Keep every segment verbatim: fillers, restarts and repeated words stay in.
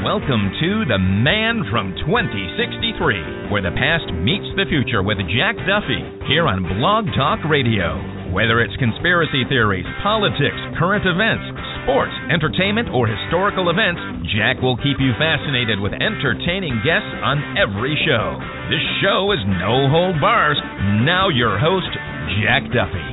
Welcome to The Man from twenty sixty-three, where the past meets the future with Jack Duffy, here on Blog Talk Radio. Whether it's conspiracy theories, politics, current events, sports, entertainment, or historical events, Jack will keep you fascinated with entertaining guests on every show. This show is no hold bars. Now your host, Jack Duffy.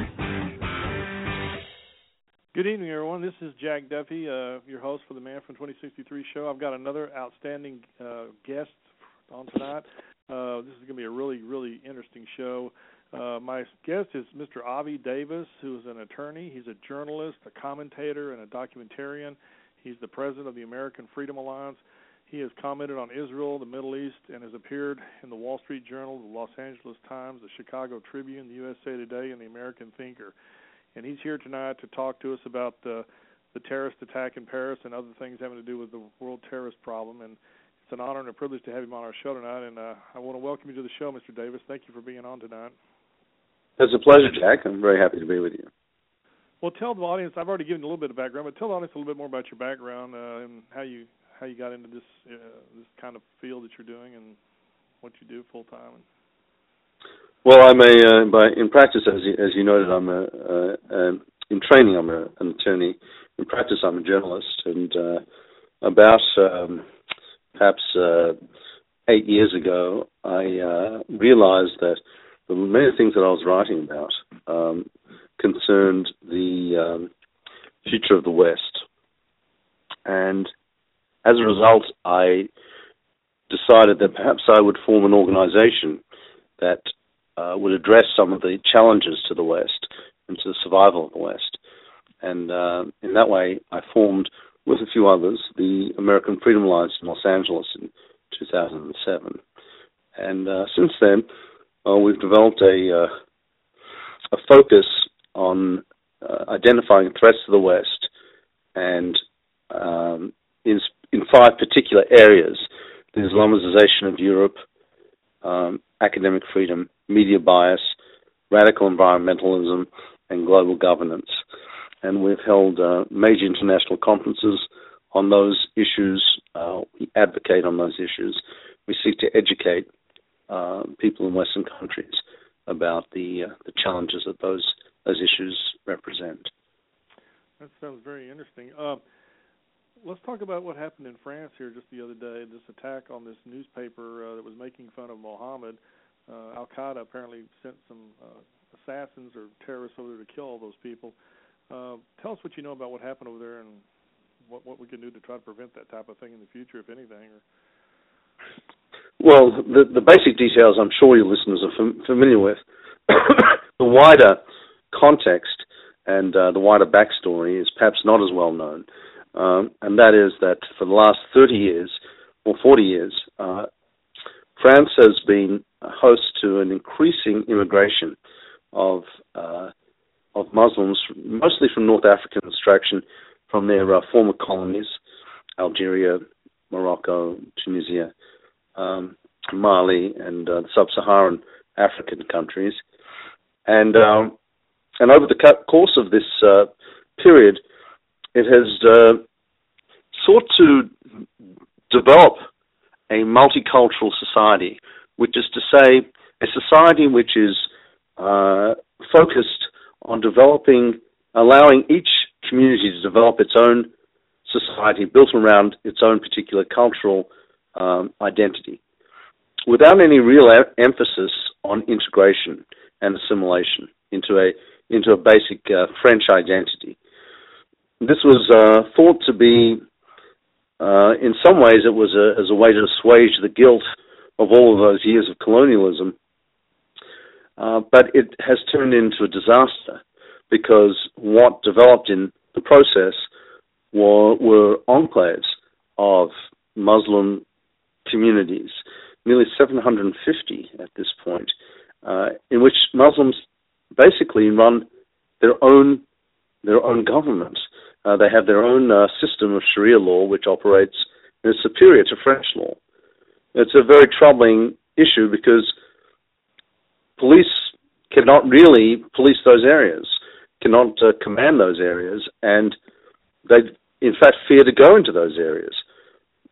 Good evening, everyone. This is Jack Duffy, uh, your host for the Man from twenty sixty-three show. I've got another outstanding uh, guest on tonight. Uh, this is going to be a really, really interesting show. Uh, my guest is Mister Avi Davis, who is an attorney. He's a journalist, a commentator, and a documentarian. He's the president of the American Freedom Alliance. He has commented on Israel, the Middle East, and has appeared in the Wall Street Journal, the Los Angeles Times, the Chicago Tribune, the U S A Today, and the American Thinker. And he's here tonight to talk to us about the, the terrorist attack in Paris and other things having to do with the world terrorist problem. And it's an honor and a privilege to have him on our show tonight. And uh, I want to welcome you to the show, Mister Davis. Thank you for being on tonight. It's a pleasure, Jack. I'm very happy to be with you. Well, tell the audience, I've already given you a little bit of background, but tell the audience a little bit more about your background uh, and how you how you got into this uh, this kind of field that you're doing and what you do full time. Well, I'm a uh, by in practice, as you, as you noted, I'm a uh, uh, in training I'm a, an attorney. In practice, I'm a journalist, and uh, about um, perhaps uh, eight years ago, I uh, realized that the many things that I was writing about um, concerned the um, future of the West, and as a result, I decided that perhaps I would form an organization that Uh, would address some of the challenges to the West and to the survival of the West. And uh, in that way, I formed, with a few others, the American Freedom Alliance in Los Angeles in two thousand seven. And uh, since then, uh, we've developed a, uh, a focus on uh, identifying threats to the West and um, in, in five particular areas: the Islamization of Europe, um, academic freedom, media bias, radical environmentalism, and global governance. And we've held uh, major international conferences on those issues. Uh, we advocate on those issues. We seek to educate uh, people in Western countries about the uh, the challenges that those those issues represent. That sounds very interesting. Uh, let's talk about what happened in France here just the other day, this attack on this newspaper uh, that was making fun of Mohammed. Uh, Al-Qaeda apparently sent some uh, assassins or terrorists over there to kill all those people. Uh, tell us what you know about what happened over there and what, what we can do to try to prevent that type of thing in the future, if anything. Or... Well, the, the basic details I'm sure your listeners are fam- familiar with. The wider context and uh, the wider backstory is perhaps not as well known, um, and that is that for the last thirty years or forty years, uh, France has been a host to an increasing immigration of uh, of Muslims, mostly from North African extraction, from their uh, former colonies, Algeria, Morocco, Tunisia, um, Mali, and uh, sub-Saharan African countries. And um, and over the course of this uh, period, it has uh, sought to develop a multicultural society, which is to say a society which is uh, focused on developing, allowing each community to develop its own society built around its own particular cultural um, identity, without any real e- emphasis on integration and assimilation into a into a basic uh, French identity. This was uh, thought to be Uh, in some ways, it was a, as a way to assuage the guilt of all of those years of colonialism. Uh, but it has turned into a disaster because what developed in the process were, were enclaves of Muslim communities, nearly seven hundred fifty at this point, uh, in which Muslims basically run their own their own government. Uh, they have their own uh, system of Sharia law, which operates and is superior to French law. It's a very troubling issue because police cannot really police those areas, cannot uh, command those areas, and they, in fact, fear to go into those areas.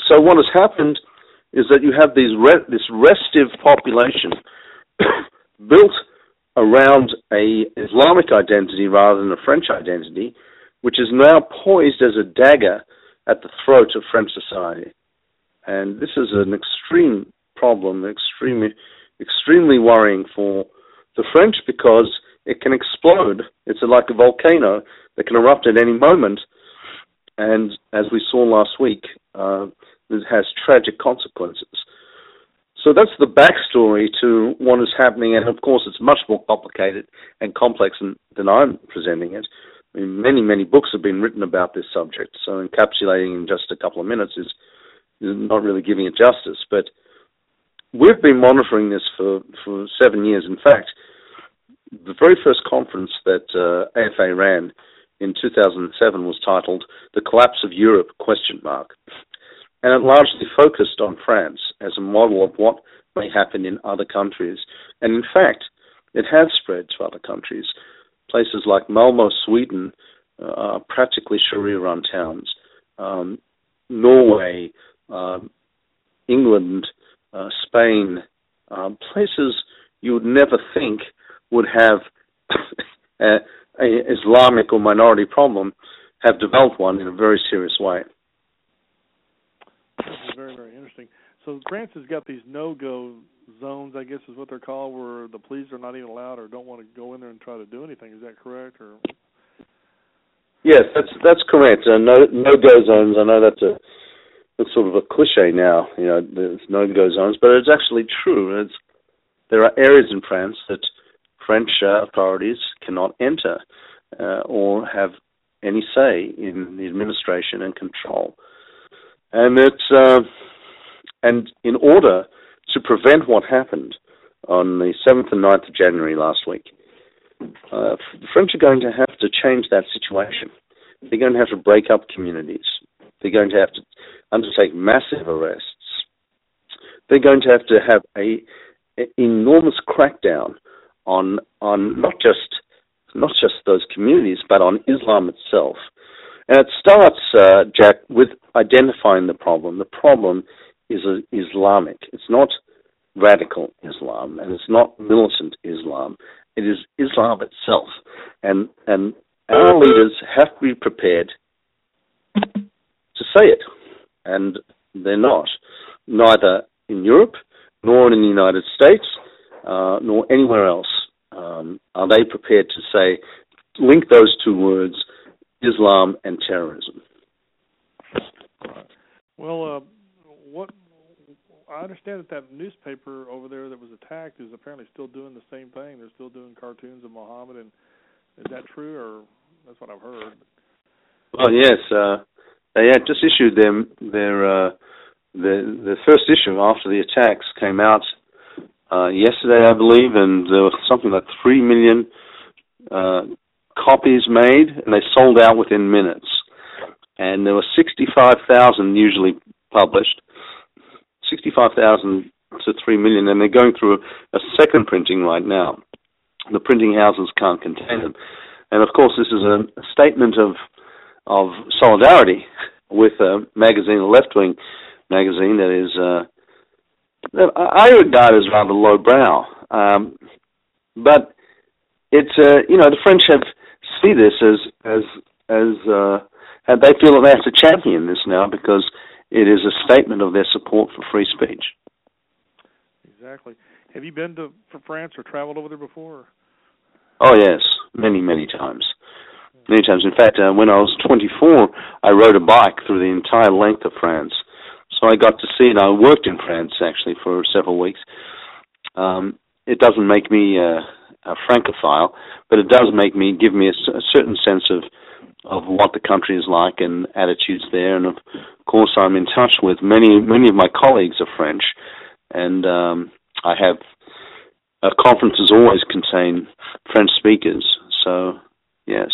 so what has happened is that you have these re- this restive population built around a Islamic identity rather than a French identity, which is now poised as a dagger at the throat of French society. And this is an extreme problem, extremely, extremely worrying for the French because it can explode. It's like a volcano that can erupt at any moment. And as we saw last week, uh, it has tragic consequences. So that's the backstory to what is happening. And of course, it's much more complicated and complex than, than I'm presenting it. I mean, many, many books have been written about this subject. So encapsulating in just a couple of minutes is, is not really giving it justice. But we've been monitoring this for, for seven years. In fact, the very first conference that uh, A F A ran in two thousand seven was titled "The Collapse of Europe?" question mark, and it largely focused on France as a model of what may happen in other countries. And in fact, it has spread to other countries. Places like Malmö, Sweden, uh, are practically Sharia-run towns. Um, Norway, uh, England, uh, Spain, um, places you would never think would have a, a Islamic or minority problem, have developed one in a very serious way. This is very, very interesting. So France has got these no-go zones, I guess is what they're called, where the police are not even allowed or don't want to go in there and try to do anything. Is that correct? Or yes, that's that's correct. Uh, no no-go zones. I know that's a that's sort of a cliche now. You know, there's no-go zones, but it's actually true. It's, there are areas in France that French uh, authorities cannot enter uh, or have any say in the administration and control. And it's uh, and in order to prevent what happened on the seventh and ninth of January last week, uh, the French are going to have to change that situation. They're going to have to break up communities. They're going to have to undertake massive arrests. They're going to have to have a, a enormous crackdown on on not just not just those communities, but on Islam itself. And it starts, uh, Jack, with identifying the problem. The problem is uh, Islamic. It's not radical Islam, and it's not militant Islam. It is Islam itself. And and our leaders have to be prepared to say it. And they're not, neither in Europe, nor in the United States, uh, nor anywhere else. Um, are they prepared to say, link those two words, Islam and terrorism? Well, uh, what I understand that that newspaper over there that was attacked is apparently still doing the same thing. They're still doing cartoons of Muhammad, and is that true, or that's what I've heard? Well, yes, uh, they had just issued them their uh, the the first issue after the attacks came out uh, yesterday, I believe, and there was something like three million uh, copies made, and they sold out within minutes. And there were sixty-five thousand usually published, sixty-five thousand to three million, and they're going through a second printing right now. The printing houses can't contain them. And of course, this is a, a statement of of solidarity with a magazine, a left-wing magazine that is, uh, that I regard as rather lowbrow. Um, but it's, uh, you know, the French have see this as as as uh, and they feel that they have to champion this now because it is a statement of their support for free speech. Exactly. Have you been to for France or traveled over there before? Oh yes, many many times, many times. In fact, uh, when I was twenty-four, I rode a bike through the entire length of France, so I got to see it. I worked in France actually for several weeks. Um, it doesn't make me uh, a Francophile, but it does make me give me a, a certain sense of of what the country is like and attitudes there. And of course, I'm in touch with many many of my colleagues are French, and um, I have uh, conferences always contain French speakers. So, yes.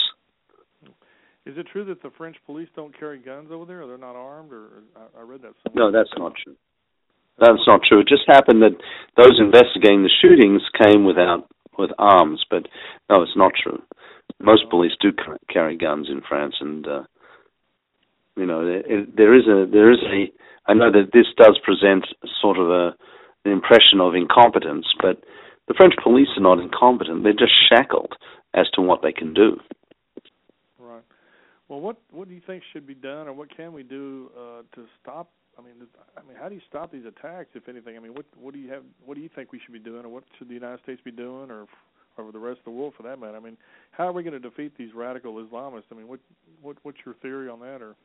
Is it true that the French police don't carry guns over there, or they're not armed? Or I, I read that No, somewhere. that's not true. That's not true. It just happened that those investigating the shootings came without with arms, but no, it's not true. Most police do carry guns in France, and uh, You know, there, there is a there is a. I know that this does present sort of a an impression of incompetence, but the French police are not incompetent. They're just shackled as to what they can do. Right. Well, what what do you think should be done, or what can we do uh, to stop? I mean, I mean, how do you stop these attacks, if anything? I mean, what what do you have? What do you think we should be doing, or what should the United States be doing, or or the rest of the world, for that matter? I mean, how are we going to defeat these radical Islamists? I mean, what what what's your theory on that? Or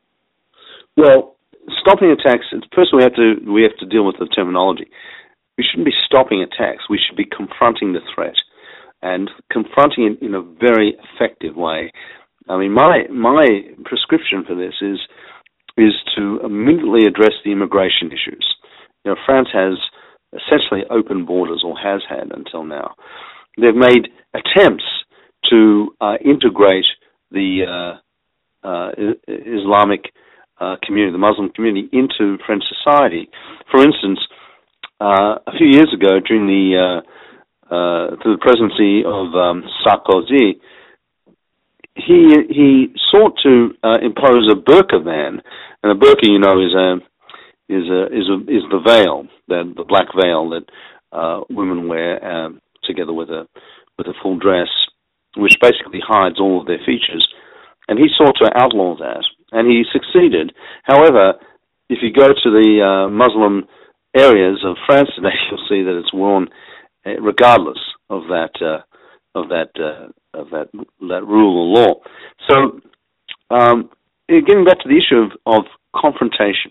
well, stopping attacks. First, we have to we have to deal with the terminology. We shouldn't be stopping attacks. We should be confronting the threat, and confronting it in a very effective way. I mean, my my prescription for this is is to immediately address the immigration issues. You know, France has essentially open borders, or has had until now. They've made attempts to uh, integrate the uh, uh, Islamic uh, community, the Muslim community, into French society. For instance, uh, a few years ago, during the uh, uh, through the presidency of um, Sarkozy, he he sought to uh, impose a burqa ban, and a burqa, you know, is a is a is a is the veil, the the black veil that uh, women wear uh, together with a with a full dress, which basically hides all of their features. And he sought to outlaw that, and he succeeded. However, if you go to the uh, Muslim areas of France today, you'll see that it's worn uh, regardless of that uh, of that uh, of that that rule or law. So, um, getting back to the issue of, of confrontation,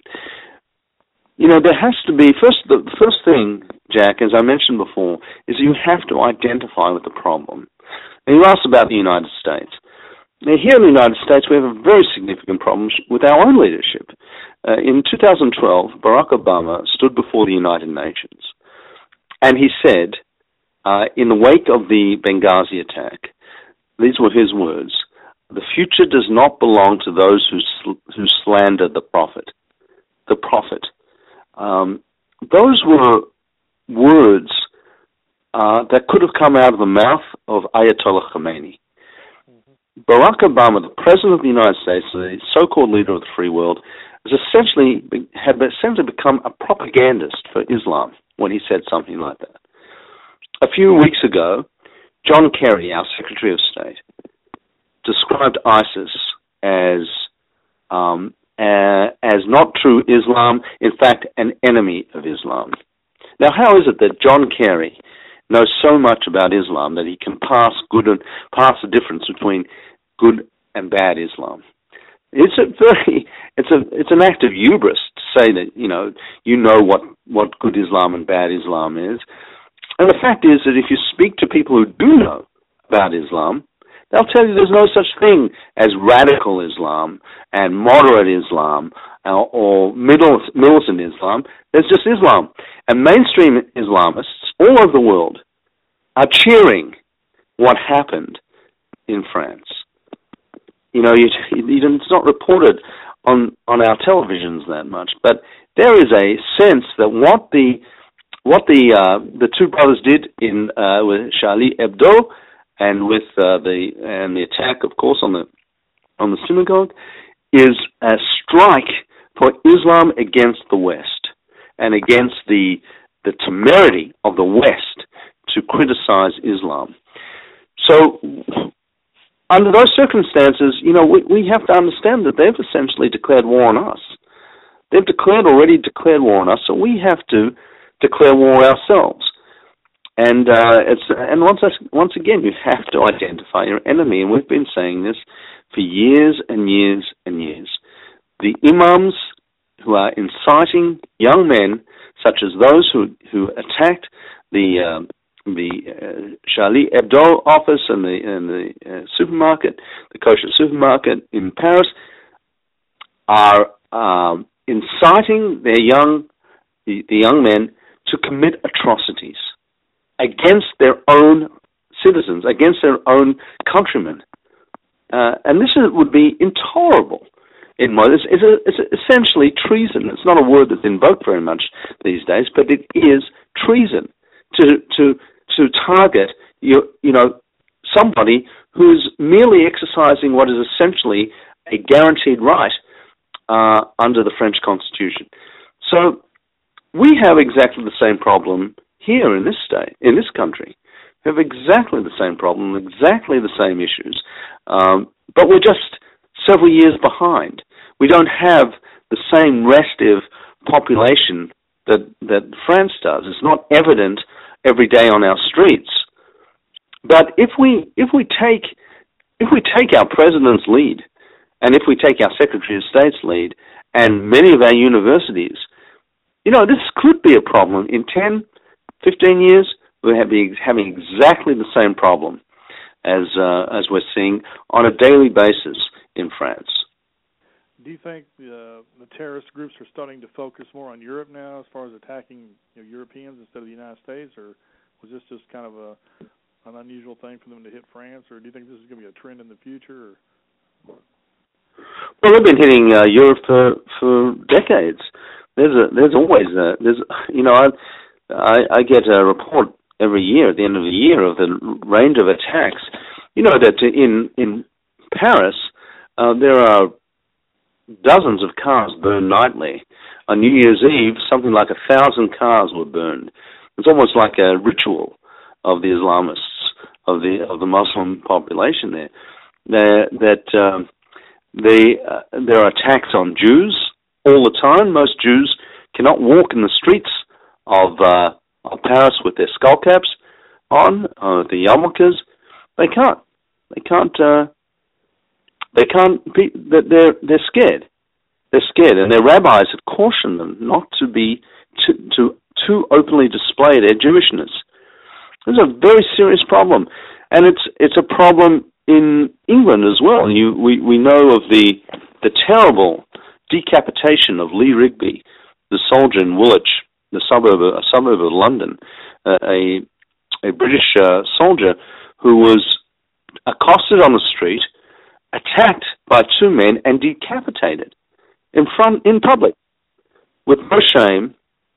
you know, there has to be first. The first thing, Jack, as I mentioned before, is you have to identify with the problem. And you asked about the United States. Now, here in the United States, we have a very significant problem with our own leadership. Uh, in two thousand twelve, Barack Obama stood before the United Nations, and he said, uh, in the wake of the Benghazi attack, these were his words: "The future does not belong to those who sl- who slander the prophet." The prophet. Um, those were words uh, that could have come out of the mouth of Ayatollah Khomeini. Barack Obama, the President of the United States, the so-called leader of the free world, has essentially had essentially become a propagandist for Islam when he said something like that. A few weeks ago, John Kerry, our Secretary of State, described ISIS as um, uh, as not true Islam, in fact, an enemy of Islam. Now, how is it that John Kerry knows so much about Islam that he can pass good and pass the difference between good and bad Islam? It's a very, it's a, it's an act of hubris to say that you know, you know what what good Islam and bad Islam is. And the fact is that if you speak to people who do know about Islam, they'll tell you there's no such thing as radical Islam and moderate Islam or, or middle, militant Islam. There's just Islam. And mainstream Islamists all over the world are cheering what happened in France. You know, you, you, it's not reported on, on our televisions that much, but there is a sense that what the what the uh, the two brothers did in uh, with Charlie Hebdo and with uh, the and the attack, of course, on the on the synagogue, is a strike for Islam against the West and against the the temerity of the West to criticize Islam. So, under those circumstances, you know, we, we have to understand that they've essentially declared war on us. They've declared already declared war on us, so we have to declare war ourselves. And uh, it's and once once again, you have to identify your enemy, and we've been saying this for years and years and years. The imams who are inciting young men, such as those who who attacked the um, the uh, Charlie Hebdo office and the and the uh, supermarket, the kosher supermarket in Paris, are um, inciting their young the, the young men to commit atrocities against their own citizens, against their own countrymen, uh, and this is, would be intolerable. In my, it's, it's, a, it's essentially treason. It's not a word that's invoked very much these days, but it is treason to to to target you you know somebody who's merely exercising what is essentially a guaranteed right uh, under the French Constitution. So we have exactly the same problem here in this state, in this country. We have exactly the same problem, exactly the same issues, um, but we're just several years behind. We don't have the same restive population that that France does. It's not evident every day on our streets. But if we if we take if we take our president's lead, and if we take our Secretary of State's lead, and many of our universities, you know, this could be a problem. In ten, fifteen years, we'll have be having exactly the same problem as uh, as we're seeing on a daily basis in France. Do you think the, the terrorist groups are starting to focus more on Europe now as far as attacking, you know, Europeans instead of the United States, or was this just kind of a an unusual thing for them to hit France, or do you think this is going to be a trend in the future? Or? Well, they've been hitting uh, Europe for, for decades. There's a, there's always a, there's you know I, I I get a report every year at the end of the year of the range of attacks. You know that in in Paris uh, there are dozens of cars burned nightly. On New Year's Eve, something like a thousand cars were burned. It's almost like a ritual of the Islamists, of the of the Muslim population there. That, that um, they, uh, there are attacks on Jews all the time. Most Jews cannot walk in the streets of, uh, of Paris with their skull caps on, uh, the yarmulkes. They can't. They can't. Uh, They can't be, they're, they're scared. They're scared, and their rabbis have cautioned them not to be, to, to, too openly display their Jewishness. It's a very serious problem, and it's, it's a problem in England as well. You, we, we know of the, the terrible decapitation of Lee Rigby, the soldier in Woolwich, the suburb, a suburb of London, uh, a, a British uh, soldier who was accosted on the street, attacked by two men and decapitated in front, in public, with no shame.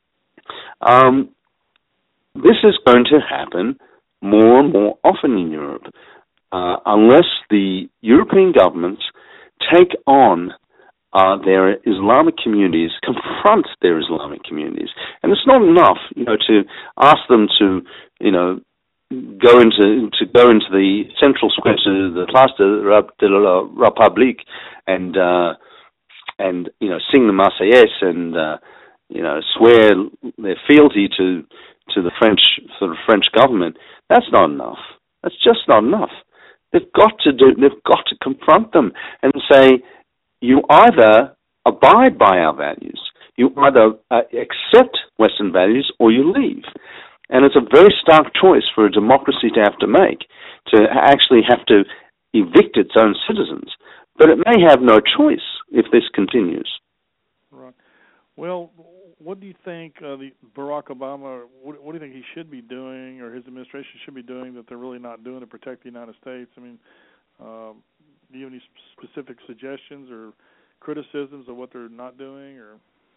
Um, this is going to happen more and more often in Europe, uh, unless the European governments take on uh, their Islamic communities, confront their Islamic communities. And it's not enough, you know, to ask them to, you know, go into to go into the central square, to the Place de la République, and uh, and you know sing the Marseillaise and uh, you know swear their fealty to to the French for the French government. That's not enough. That's just not enough. They've got to do. They've got to confront them and say, you either abide by our values, you either uh, accept Western values, or you leave. And it's a very stark choice for a democracy to have to make, to actually have to evict its own citizens. But it may have no choice if this continues. Right. Well, what do you think uh, the Barack Obama, what, what do you think he should be doing, or his administration should be doing, that they're really not doing to protect the United States? I mean, um, do you have any specific suggestions or criticisms of what they're not doing, or...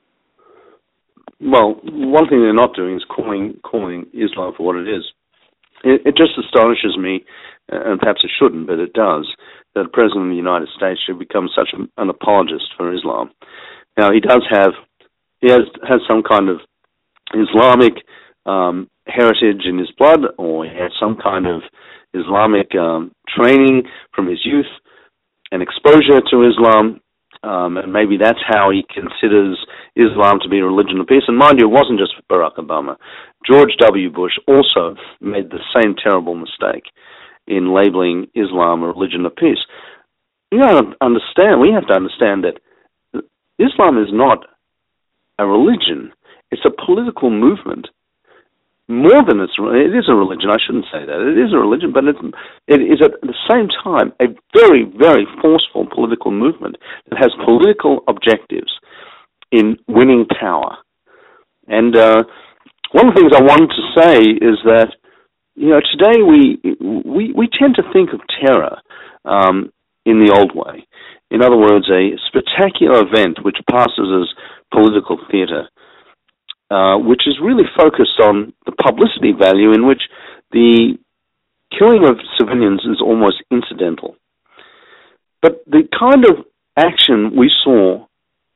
Well, one thing they're not doing is calling calling Islam for what it is. It, it just astonishes me, and perhaps it shouldn't, but it does, that the President of the United States should become such an apologist for Islam. Now, he does have, he has, has some kind of Islamic um, heritage in his blood, or he has some kind of Islamic um, training from his youth and exposure to Islam. Um, and maybe that's how he considers Islam to be a religion of peace. And mind you, it wasn't just Barack Obama. George W. Bush also made the same terrible mistake in labeling Islam a religion of peace. You got to understand, we have to understand that Islam is not a religion. It's a political movement. More than it's, it is a religion. I shouldn't say that. It is a religion, but it, it is at the same time a very, very forceful political movement that has political objectives in winning power. And uh, one of the things I wanted to say is that, you know, today we we, we tend to think of terror um, in the old way. In other words, a spectacular event which passes as political theater. Uh, which is really focused on the publicity value, in which the killing of civilians is almost incidental. But the kind of action we saw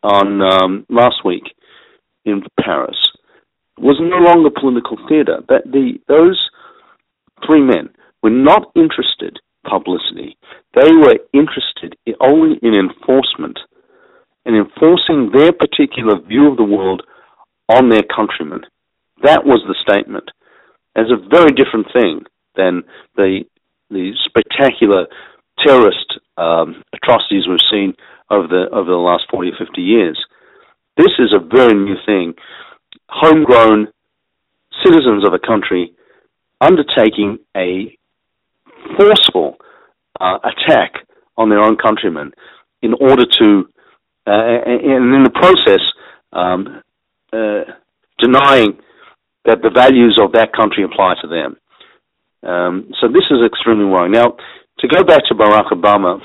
on um, last week in Paris was no longer political theater. That the those three men were not interested in publicity. They were interested in, only in enforcement and enforcing their particular view of the world on their countrymen. That was the statement. It's a very different thing than the the spectacular terrorist um, atrocities we've seen over the over the last forty or fifty years. This is a very new thing. Homegrown citizens of a country undertaking a forceful uh, attack on their own countrymen in order to, uh, and in the process, um, uh, denying that the values of that country apply to them. Um, so this is extremely worrying. Now, to go back to Barack Obama,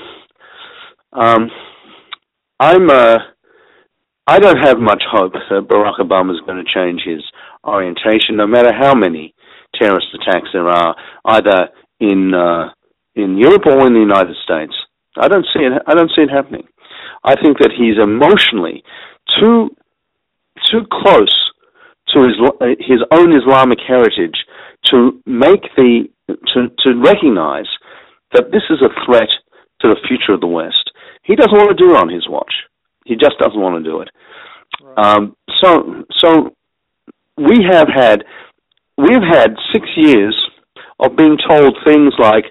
um, I'm uh, I don't have much hope that Barack Obama is going to change his orientation, no matter how many terrorist attacks there are, either in uh, in Europe or in the United States. I don't see it. I don't see it happening. I think that he's emotionally too too close to his his own Islamic heritage to make the to to recognize that this is a threat to the future of the West. He doesn't want to do it on his watch. He just doesn't want to do it. Right. Um, so so we have had we've had six years of being told things like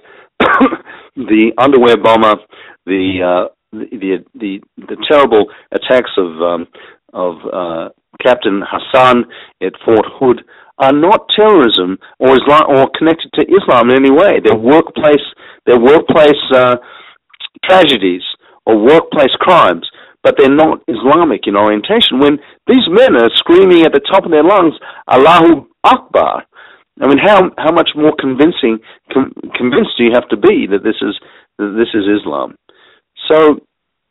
the underwear bomber, the uh, the, the the terrible attacks of um, of uh, Captain Hassan at Fort Hood are not terrorism or Islam or connected to Islam in any way. They're workplace they're workplace uh, tragedies or workplace crimes, but they're not Islamic in orientation. When these men are screaming at the top of their lungs, Allahu Akbar, I mean, how how much more convincing com, convinced do you have to be that this is that this is Islam? So,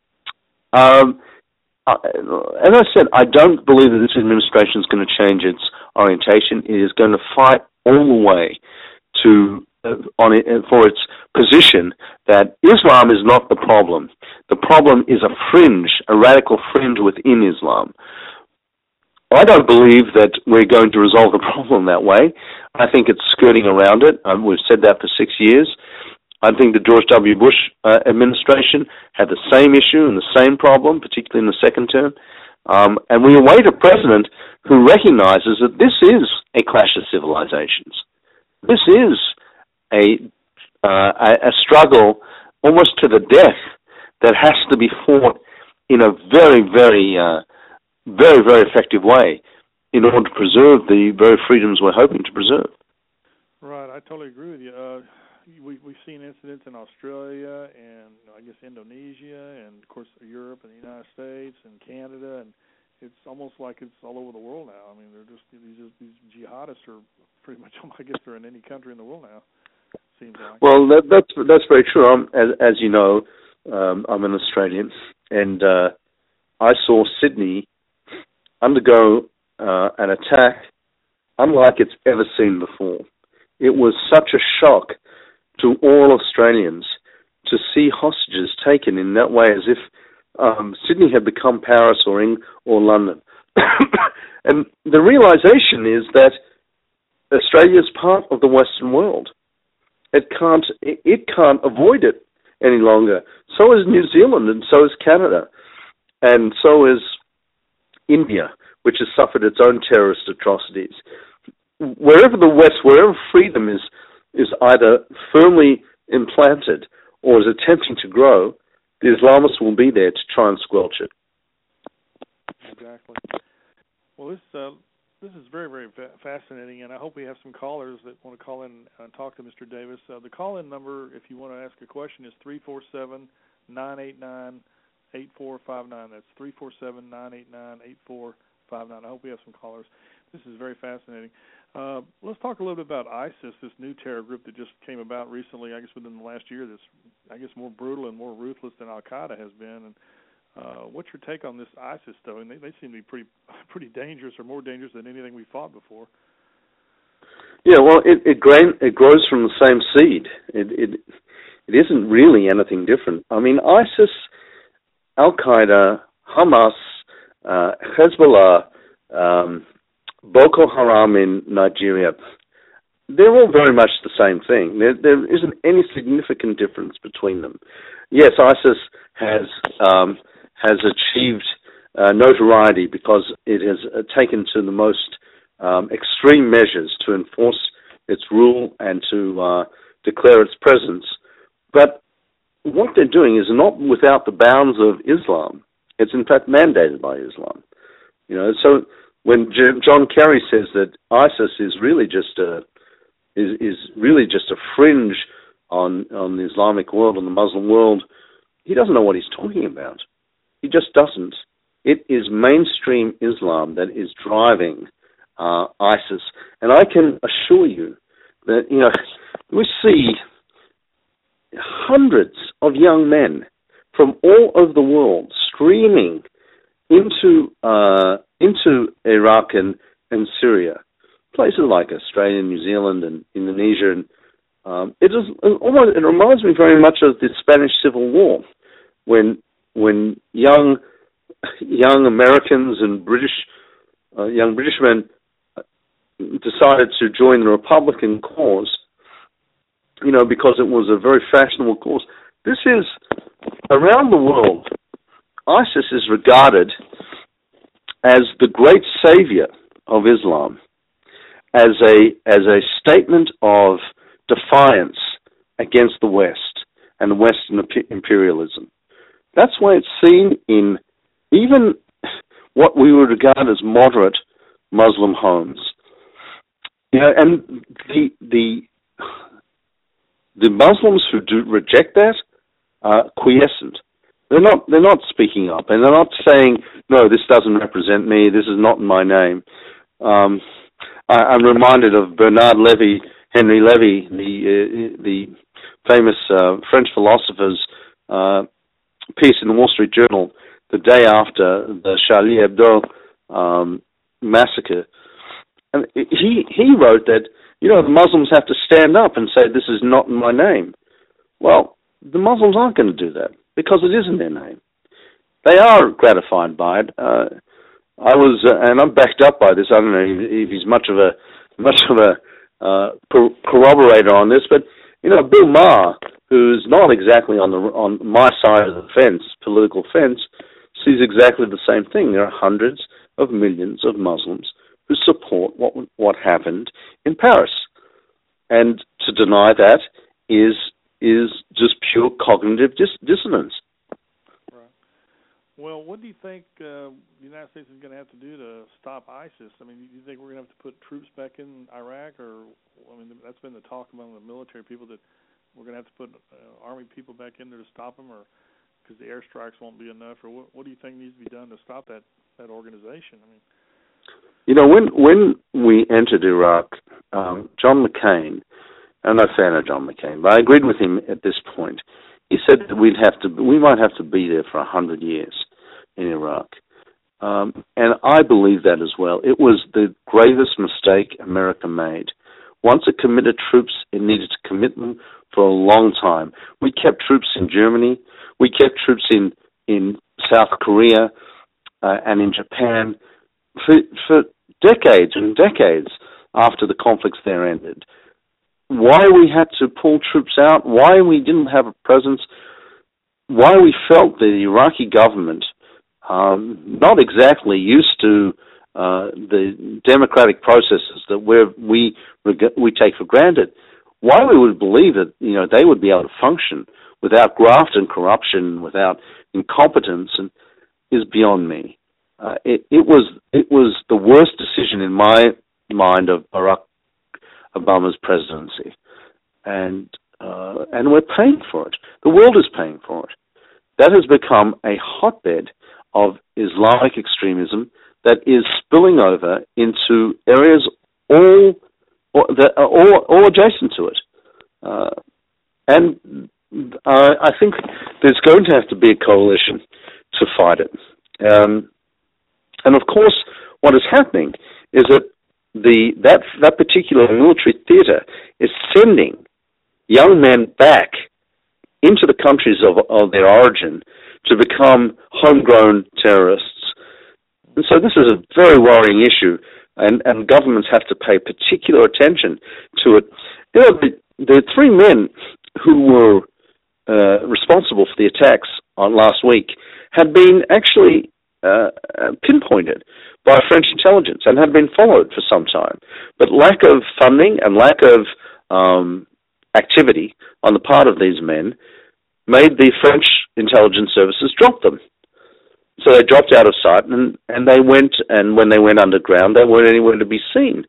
um, uh, as I said, I don't believe that this administration is going to change its orientation. It is going to fight all the way to uh, on it for its position that Islam is not the problem. The problem is a fringe, a radical fringe within Islam. I don't believe that we're going to resolve the problem that way. I think it's skirting around it. Um, we've said that for six years. I think the George W. Bush uh, administration had the same issue and the same problem, particularly in the second term. Um, and we await a president who recognizes that this is a clash of civilizations. This is a, uh, a, a struggle almost to the death that has to be fought in a very, very, uh, very, very effective way in order to preserve the very freedoms we're hoping to preserve. Right, I totally agree with you. Uh, we, we've seen incidents in Australia and I guess Indonesia and, of course, Europe and the United States and Canada, and it's almost like it's all over the world now. I mean, they're just these these jihadists are pretty much, I guess, they're in any country in the world now. Seems like. Well, that, that's that's very true. I'm, as as you know, um, I'm an Australian, and uh, I saw Sydney undergo uh, an attack unlike it's ever seen before. It was such a shock to all Australians to see hostages taken in that way, as if um, Sydney had become Paris or Eng- or London. And the realization is that Australia is part of the Western world. It can't it, it can't avoid it any longer. So is New Zealand, and so is Canada, and so is India, which has suffered its own terrorist atrocities. Wherever the West, wherever freedom is is either firmly implanted or is attempting to grow, the Islamists will be there to try and squelch it. Exactly. Well, this uh, this is very, very fa- fascinating, and I hope we have some callers that want to call in and talk to Mister Davis. Uh, the call-in number, if you want to ask a question, is three four seven, nine eight nine, eight four five nine. That's three four seven, nine eight nine, eight four five nine. I hope we have some callers. This is very fascinating. Uh, let's talk a little bit about ISIS, this new terror group that just came about recently, I guess within the last year, that's, I guess, more brutal and more ruthless than Al-Qaeda has been. And uh, what's your take on this ISIS, though? And they, they seem to be pretty pretty dangerous, or more dangerous than anything we fought before. Yeah, well, it it, grain, it grows from the same seed. It, it it isn't really anything different. I mean, ISIS, Al-Qaeda, Hamas, uh, Hezbollah, um, Boko Haram in Nigeria, they're all very much the same thing. There, there isn't any significant difference between them. Yes, ISIS has um, has achieved uh, notoriety because it has uh, taken to the most um, extreme measures to enforce its rule and to uh, declare its presence. But what they're doing is not without the bounds of Islam. It's in fact mandated by Islam. You know, so when J- John Kerry says that ISIS is really just a is, is really just a fringe on on the Islamic world, on the Muslim world, he doesn't know what he's talking about. He just doesn't. It is mainstream Islam that is driving uh, ISIS, and I can assure you that, you know, we see hundreds of young men from all over the world streaming into uh, into Iraq and, and Syria, places like Australia, New Zealand, and Indonesia, and um, it is almost it reminds me very much of the Spanish Civil War, when when young young Americans and British uh, young British men decided to join the Republican cause, you know, because it was a very fashionable cause. This is, around the world, ISIS is regarded as the great savior of Islam, as a as a statement of defiance against the West and Western imperialism. That's why it's seen in even what we would regard as moderate Muslim homes. You know, and the the the Muslims who do reject that are quiescent. They're not they're not speaking up, and they're not saying, no, this doesn't represent me, this is not in my name. Um, I, I'm reminded of Bernard Levy, Henry Levy, the uh, the famous uh, French philosopher's uh, piece in the Wall Street Journal the day after the Charlie Hebdo um, massacre. And he he wrote that, you know, the Muslims have to stand up and say, this is not in my name. Well, the Muslims aren't going to do that because it is in their name. They are gratified by it. Uh, I was, uh, and I'm backed up by this. I don't know if he's much of a much of a uh, corroborator on this, but you know, Bill Maher, who's not exactly on the on my side of the fence, political fence, sees exactly the same thing. There are hundreds of millions of Muslims who support what what happened in Paris, and to deny that is is just pure cognitive dis- dissonance. Right. Well, what do you think uh, the United States is going to have to do to stop ISIS? I mean, do you think we're going to have to put troops back in Iraq, or I mean, that's been the talk among the military people, that we're going to have to put uh, army people back in there to stop them, or because the airstrikes won't be enough, or what, what do you think needs to be done to stop that that organization? I mean. You know, when when we entered Iraq, um, John McCain, I'm not a fan of John McCain, but I agreed with him at this point. He said that we'd have to, we might have to be there for a hundred years in Iraq, um, and I believe that as well. It was the gravest mistake America made. Once it committed troops, it needed to commit them for a long time. We kept troops in Germany, we kept troops in in South Korea uh, and in Japan for for decades and decades after the conflicts there ended. Why we had to pull troops out, why we didn't have a presence, why we felt the Iraqi government um, not exactly used to uh, the democratic processes that we're, we we take for granted, why we would believe that, you know, they would be able to function without graft and corruption, without incompetence, and is beyond me. Uh, it, it was it was the worst decision in my mind of Barack Obama's presidency, and uh, and we're paying for it. The world is paying for it. That has become a hotbed of Islamic extremism that is spilling over into areas all or, that are all, all adjacent to it, uh, and uh, I think there's going to have to be a coalition to fight it. Um, And of course, what is happening is that the that that particular military theater is sending young men back into the countries of, of their origin to become homegrown terrorists. And so this is a very worrying issue, and, and governments have to pay particular attention to it. You know, the, the three men who were uh, responsible for the attacks on last week had been actually uh, pinpointed by French intelligence and had been followed for some time. But lack of funding and lack of um, activity on the part of these men made the French intelligence services drop them. So they dropped out of sight, and, and they went, and when they went underground, they weren't anywhere to be seen.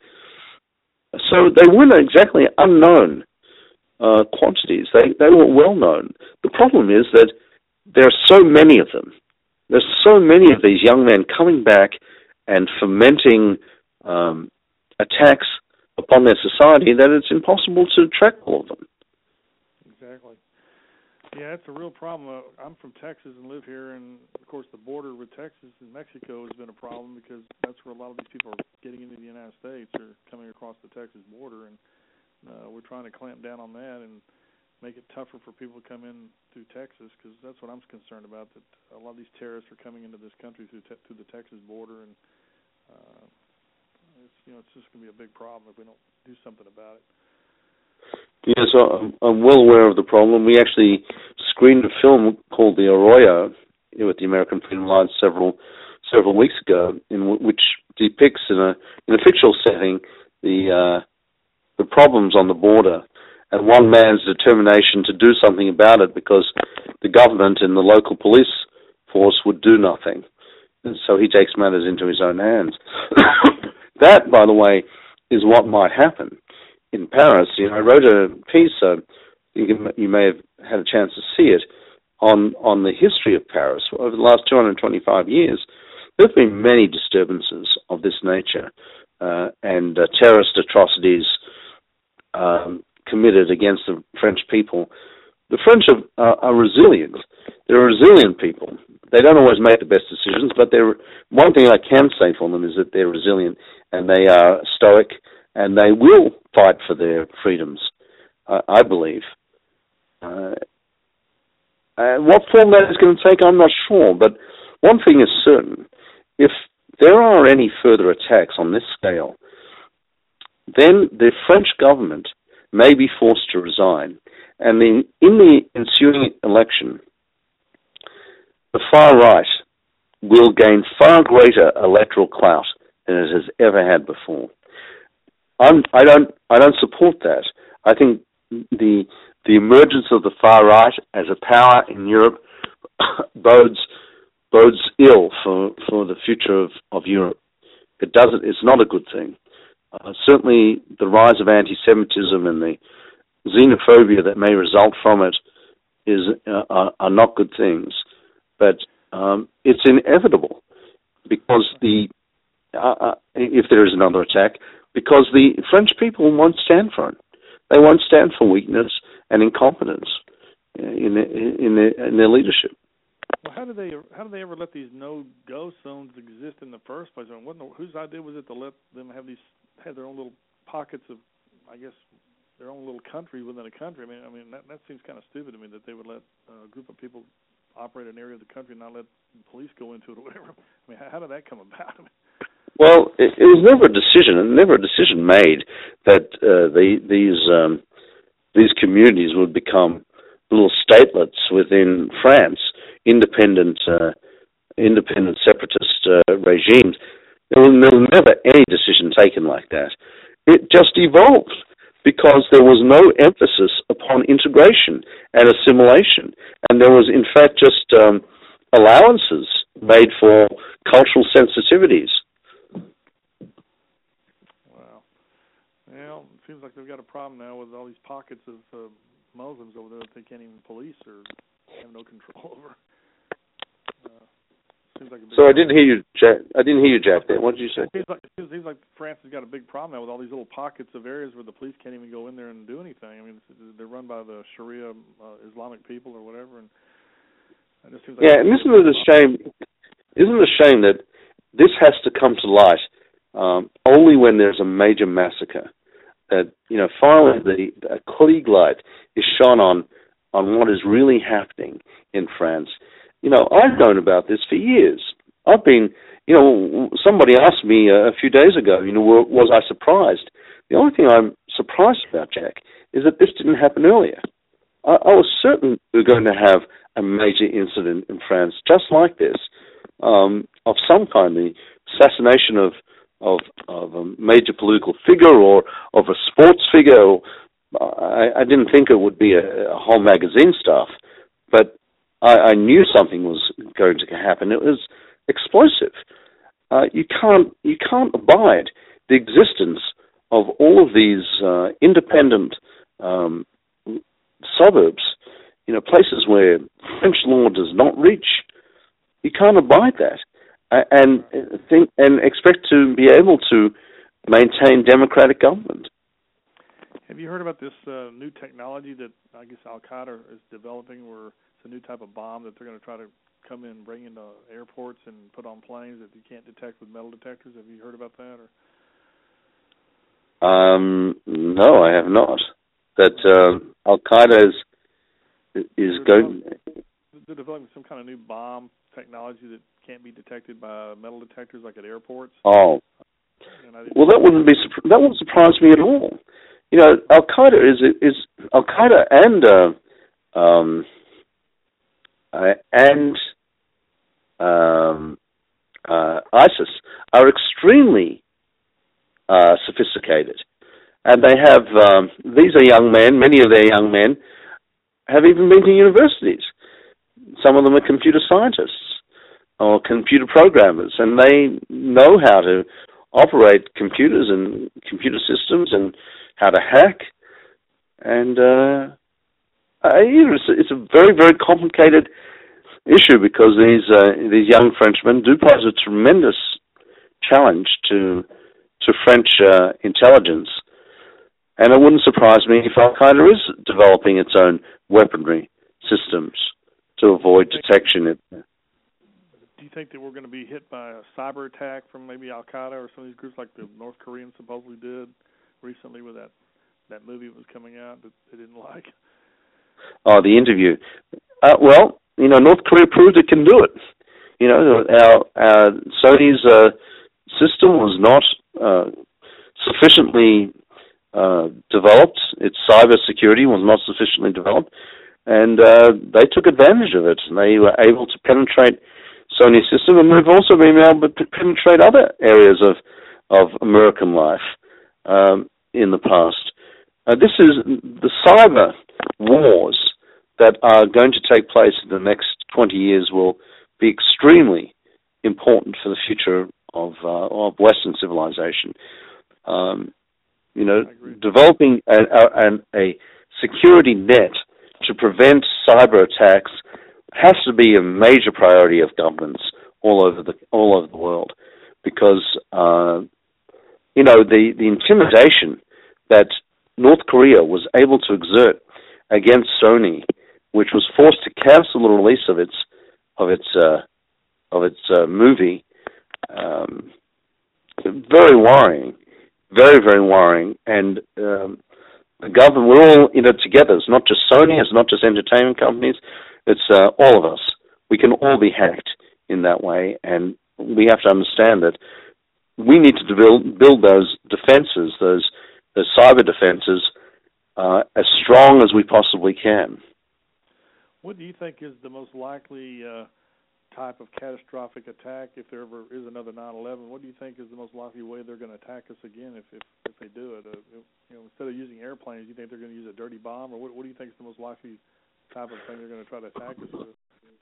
So they weren't exactly unknown uh, quantities. They they were well known. The problem is that there are so many of them. There's so many of these young men coming back and fomenting um, attacks upon their society that it's impossible to track all of them. Exactly. Yeah, it's a real problem. Uh, I'm from Texas and live here, and of course the border with Texas and Mexico has been a problem because that's where a lot of these people are getting into the United States or coming across the Texas border, and uh, we're trying to clamp down on that and make it tougher for people to come in through Texas, because that's what I'm concerned about, that a lot of these terrorists are coming into this country through te- through the Texas border, and uh, it's, you know, it's just going to be a big problem if we don't do something about it. Yes, I'm, I'm well aware of the problem. We actually screened a film called The Arroyo with the American Freedom Alliance several several weeks ago, in w- which depicts in a in a fictional setting the uh, the problems on the border and one man's determination to do something about it because the government and the local police force would do nothing. And so he takes matters into his own hands. That, by the way, is what might happen in Paris. You know, I wrote a piece, uh, you, you may have had a chance to see it, on, on the history of Paris. Over the last two hundred twenty-five years, there have been many disturbances of this nature uh, and uh, terrorist atrocities um, committed against the French people. The French are, are, are resilient. They're resilient people. They don't always make the best decisions, but they're, one thing I can say for them is that they're resilient and they are stoic, and they will fight for their freedoms, uh, I believe. Uh, and what form that is going to take, I'm not sure, but one thing is certain. If there are any further attacks on this scale, then the French government may be forced to resign. And in, in the ensuing election, the far right will gain far greater electoral clout than it has ever had before. I'm, I don't. I don't support that. I think the the emergence of the far right as a power in Europe bodes bodes ill for, for the future of, of Europe. It doesn't. It's not a good thing. Uh, certainly, the rise of anti-Semitism and the xenophobia that may result from it is uh, are, are not good things. But um, it's inevitable because the uh, if there is another attack, because the French people won't stand for it. They won't stand for weakness and incompetence in their, in their, in their leadership. Well, how do they how do they ever let these no-go zones exist in the first place? I mean, what, whose idea was it to let them have these have their own little pockets of, I guess, their own little country within a country? I mean, I mean that, that seems kind of stupid to me that they would let a group of people operate an area of the country and not let police go into it or whatever. I mean, how, how did that come about? I mean, well, it, it was never a decision, and never a decision made that uh, the, these um, these communities would become little statelets within France, independent uh, independent separatist uh, regimes. There was, there was never any decision taken like that. It just evolved because there was no emphasis upon integration and assimilation, and there was, in fact, just um, allowances made for cultural sensitivities. Well, it seems like they've got a problem now with all these pockets of uh, Muslims over there that they can't even police or have no control over. Uh, seems like a big so I didn't hear you, Jack. I didn't hear you, Jack. There. What did you say? It seems like, it seems like France has got a big problem now with all these little pockets of areas where the police can't even go in there and do anything. I mean, it's, they're run by the Sharia uh, Islamic people or whatever, and it just seems like yeah. And isn't it a shame? Isn't it a shame that this has to come to light um, only when there's a major massacre? That, you know, finally the a Klieg light is shone on on what is really happening in France. You know, I've known about this for years. I've been, you know, somebody asked me a few days ago, you know, was I surprised? The only thing I'm surprised about, Jack, is that this didn't happen earlier. I, I was certain we were going to have a major incident in France just like this, um, of some kind, the assassination of, of of a major political figure or of a sports figure. Or, I, I didn't think it would be a, a whole magazine stuff, but I, I knew something was going to happen. It was explosive. Uh, you can't you can't abide the existence of all of these uh, independent um, suburbs, you know, places where French law does not reach. You can't abide that, uh, and think and expect to be able to maintain democratic government. Have you heard about this uh, new technology that I guess Al Qaeda is developing, where it's a new type of bomb that they're going to try to come in and bring into airports and put on planes that you can't detect with metal detectors? Have you heard about that? Or? Um, no, I have not. That uh, Al Qaeda is is they're going. Developing, they're developing some kind of new bomb technology that can't be detected by metal detectors, like at airports. Oh, well, that wouldn't be that wouldn't surprise me at all. You know, Al Qaeda is is Al Qaeda and uh, um, uh, and um, uh, ISIS are extremely uh, sophisticated, and they have um, these are young men. Many of their young men have even been to universities. Some of them are computer scientists or computer programmers, and they know how to operate computers and computer systems and how to hack. And uh, uh, it's, it's a very, very complicated issue because these uh, these young Frenchmen do pose a tremendous challenge to to French uh, intelligence. And it wouldn't surprise me if Al Qaeda is developing its own weaponry systems to avoid detection. Do you think that we're going to be hit by a cyber attack from maybe Al Qaeda or some of these groups, like the North Koreans supposedly did recently with that that movie that was coming out that they didn't like? Oh, The Interview. Uh, well, you know, North Korea proved it can do it. You know, our, our Sony's uh, system was not uh, sufficiently uh, developed. Its cyber security was not sufficiently developed, and uh, they took advantage of it. And they were able to penetrate Sony's system, and they've also been able to penetrate other areas of of American life um, in the past. Uh, this is the cyber wars that are going to take place in the next twenty years will be extremely important for the future of uh, of Western civilization. Um, you know, developing a, a, a security net to prevent cyber attacks has to be a major priority of governments all over the all over the world, because uh, you know the, the intimidation that North Korea was able to exert against Sony, which was forced to cancel the release of its of its uh, of its uh, movie, um, very worrying, very very worrying, and um, the government, we're all in it together. It's not just Sony, it's not just entertainment companies. It's uh, all of us. We can all be hacked in that way, and we have to understand that we need to build build those defenses, those those cyber defenses, uh, as strong as we possibly can. What do you think is the most likely uh, type of catastrophic attack if there ever is another nine eleven? What do you think is the most likely way they're going to attack us again if if, if they do it? Uh, you know, instead of using airplanes, you think they're going to use a dirty bomb, or what, what do you think is the most likely type of thing they're going to try to attack us with?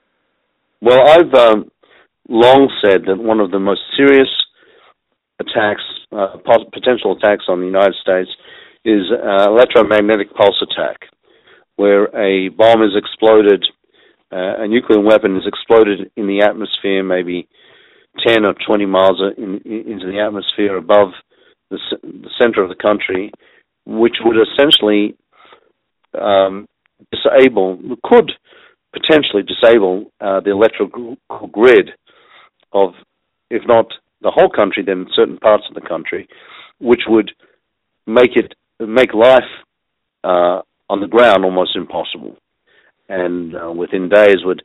Well, I've um, long said that one of the most serious attacks, uh, potential attacks on the United States, is uh, electromagnetic pulse attack, where a bomb is exploded, uh, a nuclear weapon is exploded in the atmosphere, maybe ten or twenty miles in, in, into the atmosphere above the, the center of the country, which would essentially um, disable, could potentially disable uh, the electrical grid of, if not the whole country, then certain parts of the country, which would make it make life uh, on the ground almost impossible, and uh, within days would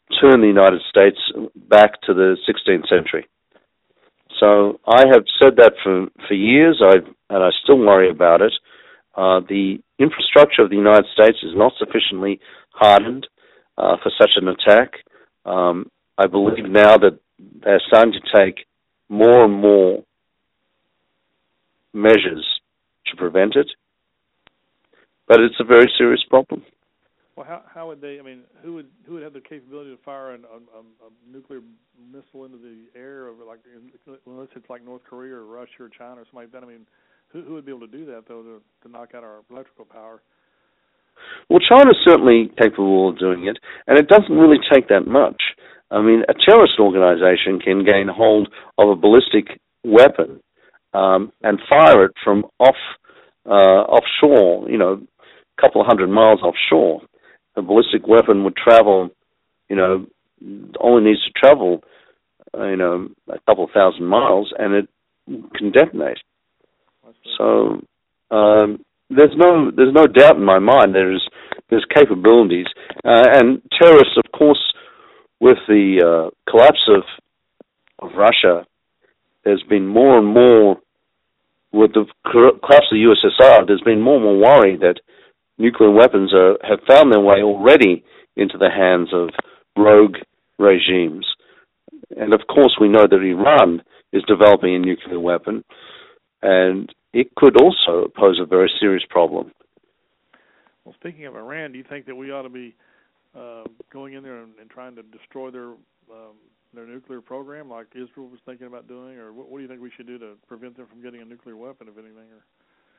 turn the United States back to the sixteenth century. So I have said that for, for years, I've, and I still worry about it. Uh, the infrastructure of the United States is not sufficiently hardened uh, for such an attack. Um, I believe now that they're starting to take more and more measures to prevent it, but it's a very serious problem. Well, how how would they? I mean, who would who would have the capability to fire an, a, a nuclear missile into the air, over like unless it's like North Korea or Russia or China or something like that? I mean, who who would be able to do that though to, to knock out our electrical power? Well, China's certainly capable of doing it, and it doesn't really take that much. I mean, a terrorist organization can gain hold of a ballistic weapon um, and fire it from off uh, offshore, you know, a couple of hundred miles offshore. A ballistic weapon would travel, you know, only needs to travel, uh, you know, a couple of thousand miles, and it can detonate. So um, there's no there's no doubt in my mind there's there's capabilities, uh, and terrorists, of course, with the uh, collapse of of Russia, there's been more and more with the collapse of the U S S R. There's been more and more worry that nuclear weapons are, have found their way already into the hands of rogue regimes. And of course we know that Iran is developing a nuclear weapon, and it could also pose a very serious problem. Well, speaking of Iran, do you think that we ought to be uh, going in there and, and trying to destroy their um, their nuclear program like Israel was thinking about doing, or what, what do you think we should do to prevent them from getting a nuclear weapon, if anything? Or?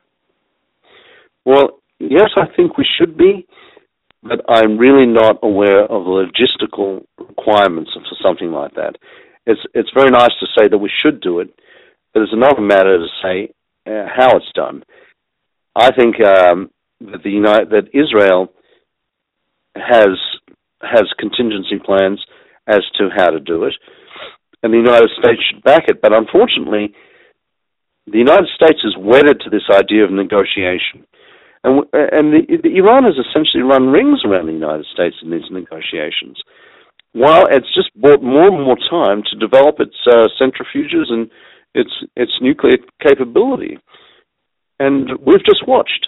Well, yes, I think we should be, but I'm really not aware of the logistical requirements for something like that. It's it's very nice to say that we should do it, but it's another matter to say uh, how it's done. I think um, that the United, that Israel has has contingency plans as to how to do it, and the United States should back it. But unfortunately, the United States is wedded to this idea of negotiation. And, and the, the Iran has essentially run rings around the United States in these negotiations, while it's just bought more and more time to develop its uh, centrifuges and its its nuclear capability. And we've just watched.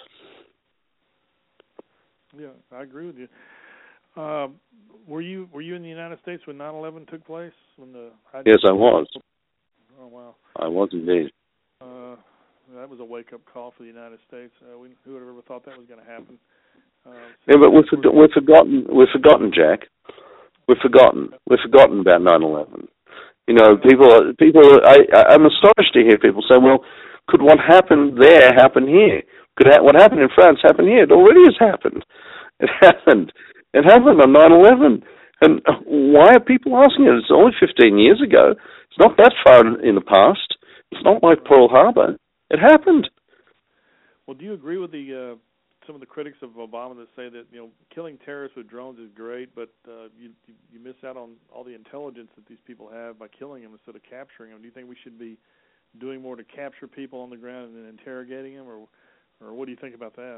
Yeah, I agree with you. Uh, were you were you in the United States when nine eleven took place? When the yes, I was. Oh wow. I was indeed. Uh, That was a wake-up call for the United States. Uh, we, who would have ever thought that was going to happen? Uh, yeah, but we've, we've forgotten. We've forgotten, Jack. We've forgotten. We've forgotten about nine eleven. You know, people. People. I, I'm astonished to hear people say, "Well, could what happened there happen here? Could ha- what happened in France happen here? It already has happened. It happened. It happened on nine eleven. And why are people asking it? It's only fifteen years ago. It's not that far in the past. It's not like Pearl Harbor. It happened." Well, do you agree with the uh, some of the critics of Obama that say that, you know, killing terrorists with drones is great, but uh, you, you you miss out on all the intelligence that these people have by killing them instead of capturing them? Do you think we should be doing more to capture people on the ground and then interrogating them, or or what do you think about that?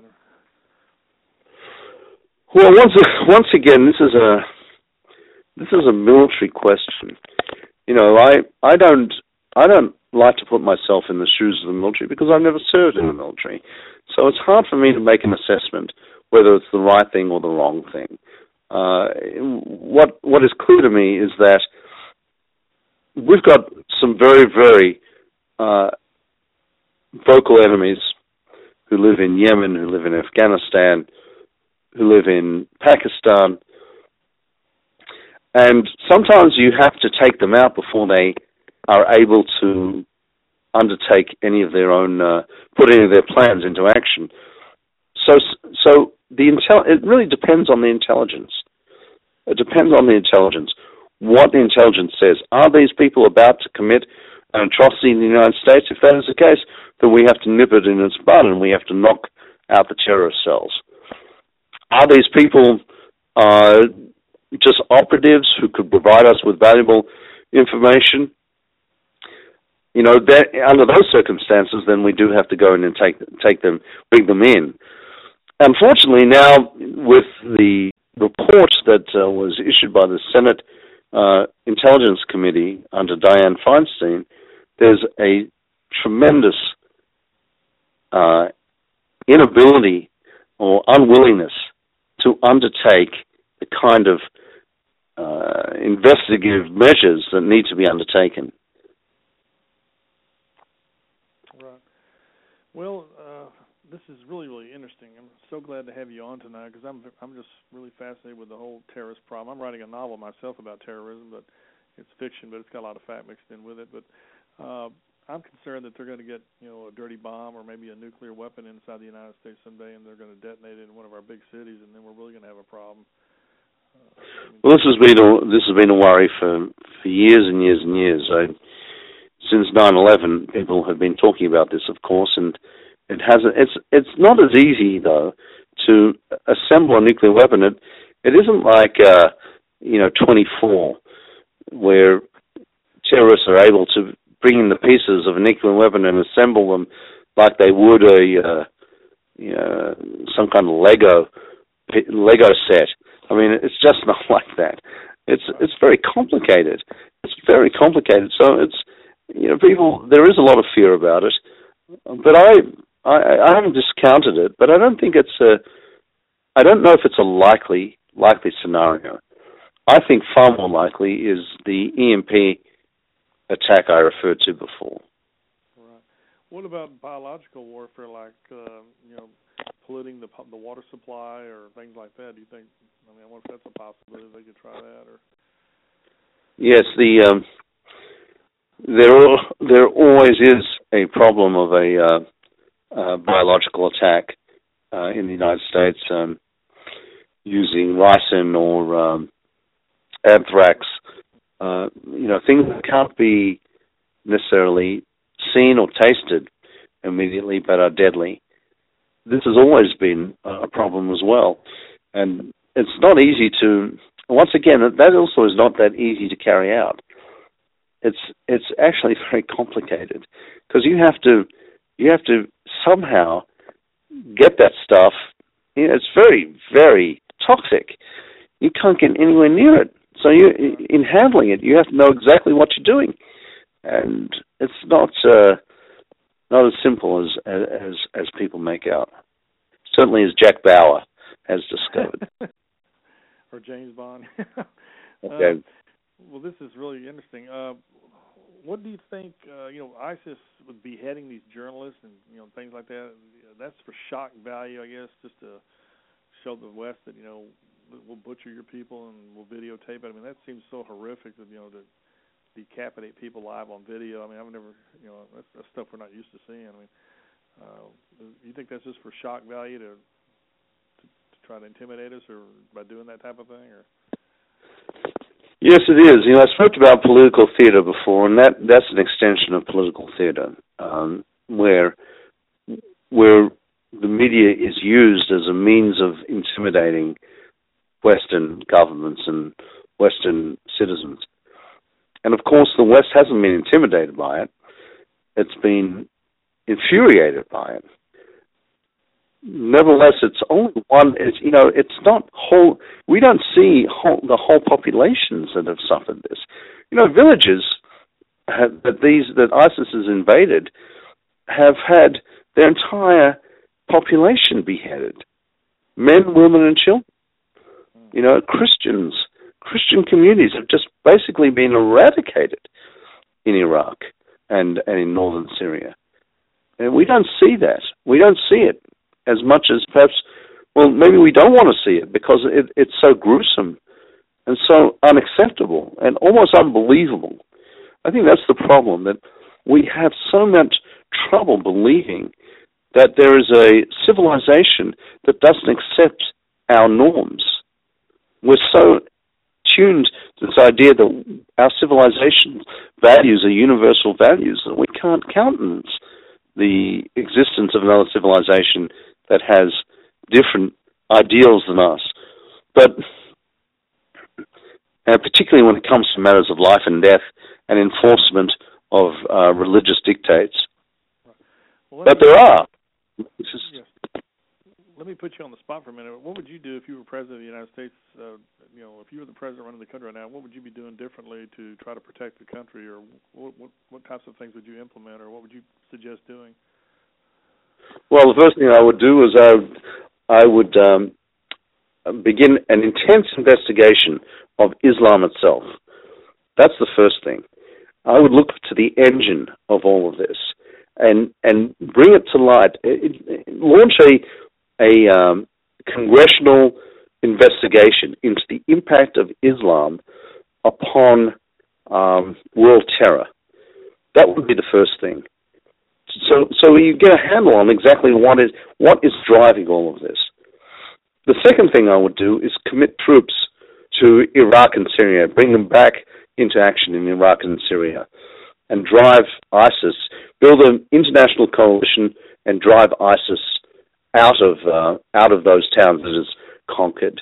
Well, once once again, this is a this is a military question. You know, I I don't I don't. like to put myself in the shoes of the military because I've never served in the military. So it's hard for me to make an assessment whether it's the right thing or the wrong thing. Uh, what what is clear to me is that we've got some very, very uh, vocal enemies who live in Yemen, who live in Afghanistan, who live in Pakistan. And sometimes you have to take them out before they are able to undertake any of their own, uh, put any of their plans into action. So, so the intel, it really depends on the intelligence. It depends on the intelligence. What the intelligence says. Are these people about to commit an atrocity in the United States? If that is the case, then we have to nip it in its bud and we have to knock out the terrorist cells. Are these people uh, just operatives who could provide us with valuable information? You know, that, under those circumstances, then we do have to go in and take take them, bring them in. Unfortunately, now with the report that uh, was issued by the Senate uh, Intelligence Committee under Dianne Feinstein, there's a tremendous uh, inability or unwillingness to undertake the kind of uh, investigative measures that need to be undertaken. Right. Well, uh, this is really, really interesting. I'm so glad to have you on tonight because I'm I'm just really fascinated with the whole terrorist problem. I'm writing a novel myself about terrorism, but it's fiction, but it's got a lot of fact mixed in with it. But uh, I'm concerned that they're going to get, you know, a dirty bomb or maybe a nuclear weapon inside the United States someday, and they're going to detonate it in one of our big cities, and then we're really going to have a problem. Uh, I mean, well, this has been a, this has been a worry for, for years and years and years. I, since nine eleven, people have been talking about this, of course, and it hasn't. It's it's not as easy though to assemble a nuclear weapon. It it isn't like uh, you know twenty-four, where terrorists are able to bring in the pieces of a nuclear weapon and assemble them like they would a uh, you know, some kind of Lego Lego set. I mean, it's just not like that. It's it's very complicated. It's very complicated. So it's you know people there is a lot of fear about it, but I I, I haven't discounted it. But I don't think it's a I don't know if it's a likely likely scenario. I think far more likely is the E M P attack I referred to before. Right. What about biological warfare, like uh, you know, polluting the the water supply or things like that? Do you think? I mean, I wonder if that's a possibility. They could try that, or yes, the um, there there always is a problem of a uh, uh, biological attack uh, in the United States um, using ricin or um, anthrax. Uh, you know, things that can't be necessarily seen or tasted immediately, but are deadly. This has always been a problem as well, and it's not easy to. Once again, that also is not that easy to carry out. It's it's actually very complicated because you have to you have to somehow get that stuff. You know, it's very very toxic. You can't get anywhere near it. So you, in handling it, you have to know exactly what you're doing, and it's not uh, not as simple as, as as people make out. Certainly, as Jack Bauer has discovered, or James Bond. Okay. Uh, well, this is really interesting. Uh, what do you think? Uh, you know, ISIS would be beheading these journalists and you know things like that. That's for shock value, I guess, just to show the West that you know. We'll butcher your people and we'll videotape it. I mean, that seems so horrific that, you know, to decapitate people live on video. I mean, I've never, you know, that's, that's stuff we're not used to seeing. I mean, uh, you think that's just for shock value to, to to try to intimidate us or by doing that type of thing? Or yes, it is. You know, I spoke about political theater before, and that, that's an extension of political theater, um, where where the media is used as a means of intimidating Western governments and Western citizens. And of course, the West hasn't been intimidated by it. It's been infuriated by it. Nevertheless, it's only one, it's, you know, it's not whole, we don't see whole, the whole populations that have suffered this. You know, villages have, that these, that ISIS has invaded have had their entire population beheaded. Men, women, and children. You know, Christians, Christian communities have just basically been eradicated in Iraq and, and in northern Syria. And we don't see that. We don't see it as much as perhaps, well, maybe we don't want to see it because it, it's so gruesome and so unacceptable and almost unbelievable. I think that's the problem, that we have so much trouble believing that there is a civilization that doesn't accept our norms. We're so tuned to this idea that our civilization values are universal values that we can't countenance the existence of another civilization that has different ideals than us. But uh, particularly when it comes to matters of life and death and enforcement of uh, religious dictates. Well, but there are. Yes. let me put you on the spot for a minute. What would you do if you were president of the United States? Uh, you know, if you were the president running the country right now, what would you be doing differently to try to protect the country, or what what, what types of things would you implement, or what would you suggest doing? Well, the first thing I would do is I would, I would um, begin an intense investigation of Islam itself. That's the first thing. I would look to the engine of all of this and and bring it to light. It, it, launch a a um, congressional investigation into the impact of Islam upon um, world terror. That would be the first thing. So, so you get a handle on exactly what is what is driving all of this. The second thing I would do is commit troops to Iraq and Syria, bring them back into action in Iraq and Syria, and drive ISIS, build an international coalition, and drive ISIS out of uh, out of those towns that is conquered.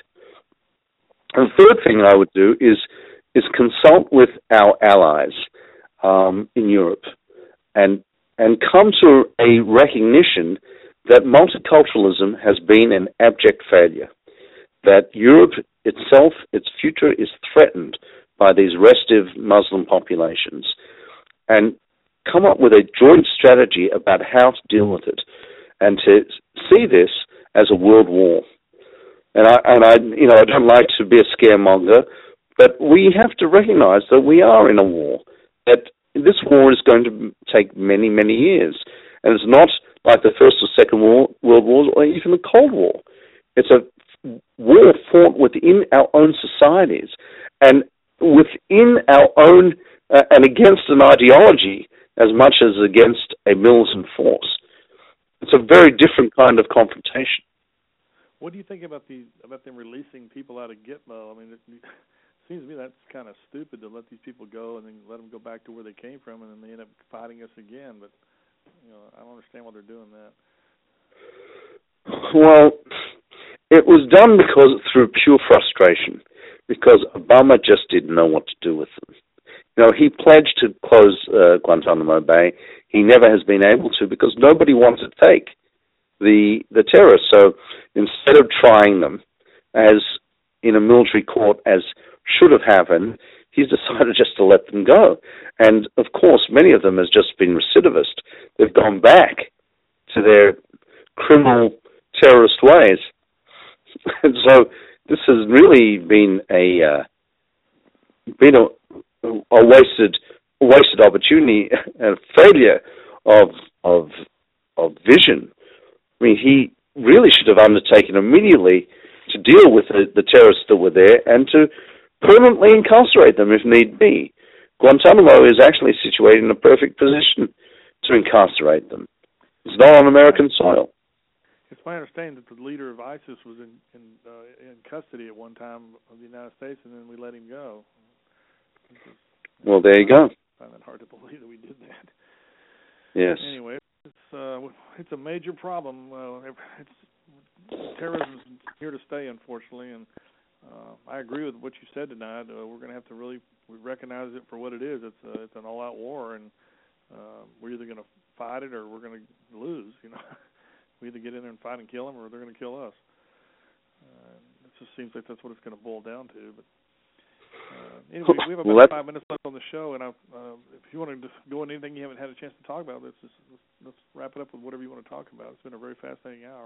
And the third thing I would do is is consult with our allies um, in Europe, and and come to a recognition that multiculturalism has been an abject failure, that Europe itself, its future, is threatened by these restive Muslim populations, and come up with a joint strategy about how to deal with it, and to see this as a world war. And I, and I, you know, I don't like to be a scaremonger, but we have to recognize that we are in a war, that this war is going to take many, many years. And it's not like the First or Second war, World Wars or even the Cold War. It's a war fought within our own societies and within our own, uh, and against an ideology as much as against a militant force. It's a very different kind of confrontation. What do you think about the about them releasing people out of Gitmo? I mean, it, it seems to me that's kind of stupid to let these people go and then let them go back to where they came from, and then they end up fighting us again. But you know, I don't understand why they're doing that. Well, it was done because through pure frustration, because Obama just didn't know what to do with them. You know, he pledged to close uh, Guantanamo Bay. He never has been able to because nobody wants to take the the terrorists. So instead of trying them as in a military court as should have happened, he's decided just to let them go. And of course, many of them has just been recidivist. They've gone back to their criminal terrorist ways. And so this has really been a uh, been a, a wasted a wasted opportunity, a failure of of of vision. I mean, he really should have undertaken immediately to deal with the, the terrorists that were there and to permanently incarcerate them if need be. Guantanamo is actually situated in a perfect position to incarcerate them. It's not on American soil. It's my understanding that the leader of ISIS was in in, uh, in custody at one time of the United States, and then we let him go. Just, well, there you go. I find it hard to believe that we did that. Yes. Anyway, it's uh, it's a major problem. Uh, it's terrorism is here to stay, unfortunately, and uh, I agree with what you said tonight. Uh, we're going to have to really recognize it for what it is. It's a, it's an all-out war, and uh, we're either going to fight it or we're going to lose. You know. We either get in there and fight and kill them, or they're going to kill us. Uh, it just seems like that's what it's going to boil down to. But uh, anyway, we have about well, five minutes left on the show, and I, uh, if you want to go into anything you haven't had a chance to talk about, let's just let's, let's wrap it up with whatever you want to talk about. It's been a very fascinating hour.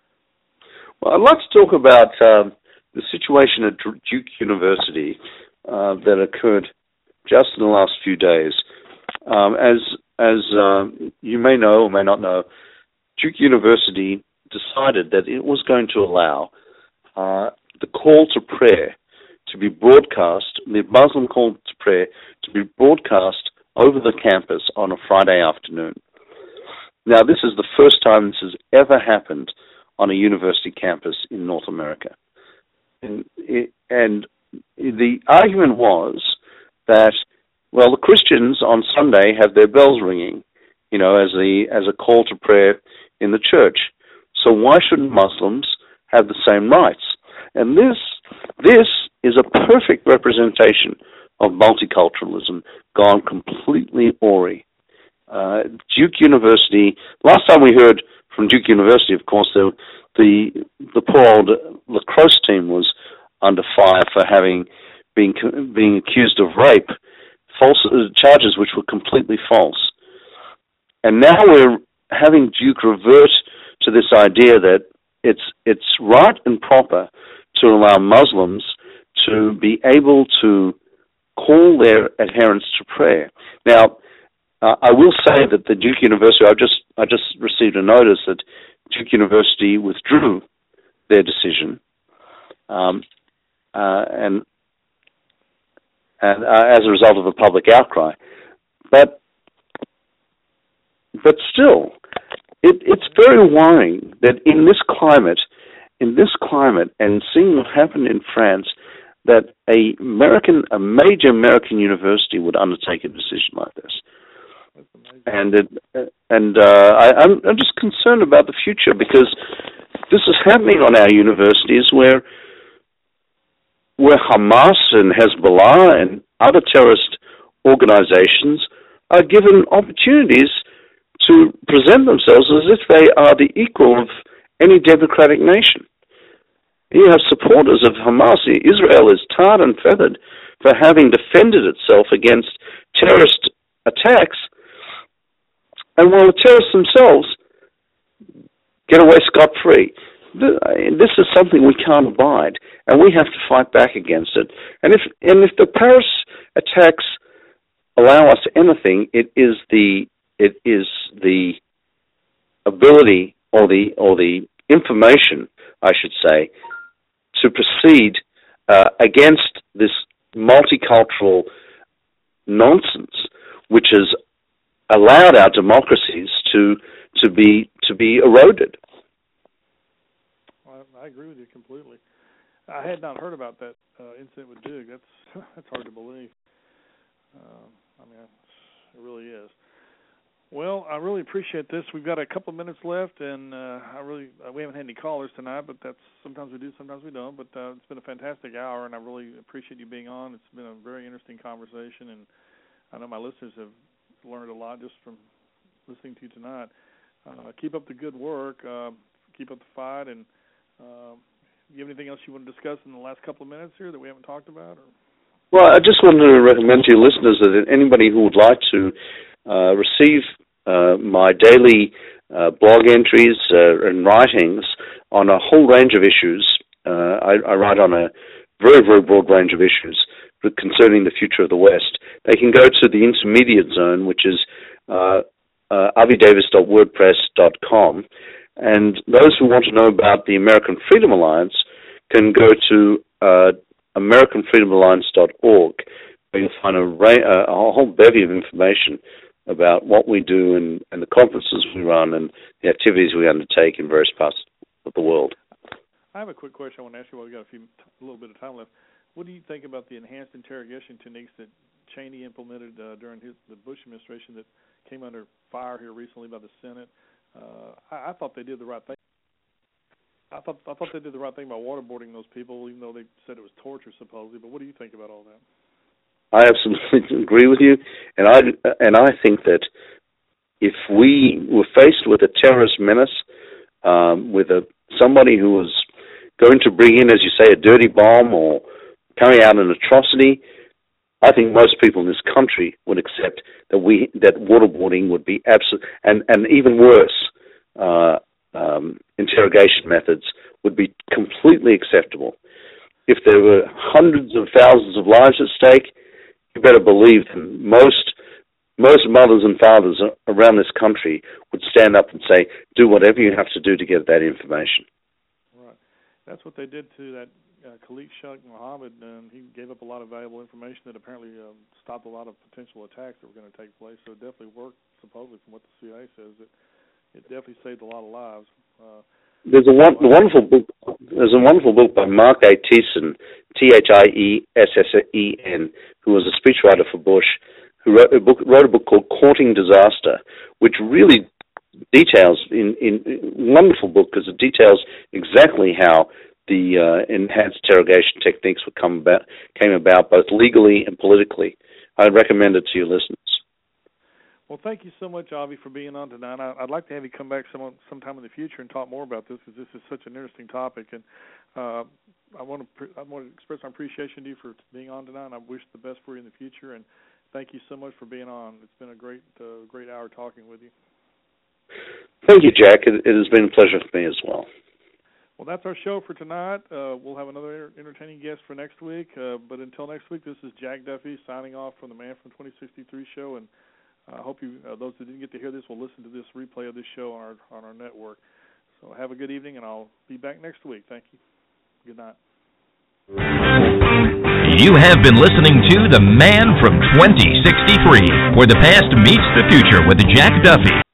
Well, I'd like to talk about um, the situation at Duke University uh, that occurred just in the last few days. Um, as as uh, you may know or may not know, Duke University decided that it was going to allow uh, the call to prayer to be broadcast, the Muslim call to prayer to be broadcast over the campus on a Friday afternoon. Now, this is the first time this has ever happened on a university campus in North America. And, it, and the argument was that, well, the Christians on Sunday have their bells ringing, you know, as a as a call to prayer in the church. So why shouldn't Muslims have the same rights? And this this is a perfect representation of multiculturalism gone completely awry. Uh, Duke University, last time we heard from Duke University, of course, the the, the poor old lacrosse team was under fire for having been being accused of rape, false uh, charges which were completely false. And now we're having Duke revert to this idea that it's it's right and proper to allow Muslims to be able to call their adherents to prayer. Now, uh, I will say that the Duke University, I just I just received a notice that Duke University withdrew their decision, um, uh, and and uh, as a result of a public outcry. But but still, it, it's very worrying that in this climate, in this climate, and seeing what happened in France, that a American, a major American university would undertake a decision like this. And it, and uh, I, I'm, I'm just concerned about the future, because this is happening on our universities where where Hamas and Hezbollah and other terrorist organizations are given opportunities to present themselves as if they are the equal of any democratic nation. You have supporters of Hamas. Israel is tarred and feathered for having defended itself against terrorist attacks, and while the terrorists themselves get away scot-free. This is something we can't abide, and we have to fight back against it. And if and if the Paris attacks allow us anything, it is the it is the ability or the or the information, I should say, to proceed uh, against this multicultural nonsense, which has allowed our democracies to to be to be eroded. Well, I agree with you completely. I had not heard about that uh, incident with Duke. That's that's hard to believe. Uh, I mean, it really is. Well, I really appreciate this. We've got a couple of minutes left, and uh, I really uh, we haven't had any callers tonight, but that's sometimes we do, sometimes we don't. But uh, it's been a fantastic hour, and I really appreciate you being on. It's been a very interesting conversation, and I know my listeners have learned a lot just from listening to you tonight. Uh, keep up the good work. Uh, keep up the fight, and uh, do you have anything else you want to discuss in the last couple of minutes here that we haven't talked about? Or? Well, I just wanted to recommend to your listeners that anybody who would like to uh, receive uh, my daily uh, blog entries uh, and writings on a whole range of issues, uh, I, I write on a very, very broad range of issues concerning the future of the West. They can go to the intermediate zone, which is uh, uh, avi davis dot wordpress dot com. And those who want to know about the American Freedom Alliance can go to uh, american freedom alliance dot org, where you'll find a, a, a whole bevy of information about what we do and, and the conferences we run and the activities we undertake in various parts of the world. I have a quick question I want to ask you while we've got a, few, a little bit of time left. What do you think about the enhanced interrogation techniques that Cheney implemented uh, during his, the Bush administration that came under fire here recently by the Senate? Uh, I, I thought they did the right thing. I thought I thought they did the right thing by waterboarding those people, even though they said it was torture supposedly. But what do you think about all that? I absolutely agree with you, and I and I think that if we were faced with a terrorist menace, um, with a somebody who was going to bring in, as you say, a dirty bomb or carry out an atrocity, I think most people in this country would accept that we that waterboarding would be absolute, and and even worse, uh, um, interrogation methods would be completely acceptable. If there were hundreds of thousands of lives at stake, you better believe that most most mothers and fathers around this country would stand up and say, "Do whatever you have to do to get that information." Right. That's what they did to that uh, Khalid Sheikh Mohammed, and he gave up a lot of valuable information that apparently uh, stopped a lot of potential attacks that were going to take place. So it definitely worked, supposedly, from what the C I A says. It, it definitely saved a lot of lives. Uh, There's a one, wonderful book. There's a wonderful book by Mark A. Thiessen, T H I E S S E N, who was a speechwriter for Bush, who wrote a book, wrote a book called Courting Disaster, which really details, in, in wonderful book, because it details exactly how the uh, enhanced interrogation techniques would come about, came about, both legally and politically. I recommend it to your listeners. Well, thank you so much, Avi, for being on tonight. I, I'd like to have you come back some sometime in the future and talk more about this, because this is such an interesting topic. And uh, I want to pre- I want to express my appreciation to you for being on tonight, and I wish the best for you in the future. And thank you so much for being on. It's been a great uh, great hour talking with you. Thank you, Jack. It, it has been a pleasure for me as well. Well, that's our show for tonight. Uh, we'll have another entertaining guest for next week. Uh, but until next week, this is Jack Duffy signing off from the Man from twenty sixty-three show. And I hope you, uh, those that didn't get to hear this, will listen to this replay of this show on our on our network. So have a good evening, and I'll be back next week. Thank you. Good night. You have been listening to The Man from twenty sixty-three, where the past meets the future with Jack Duffy.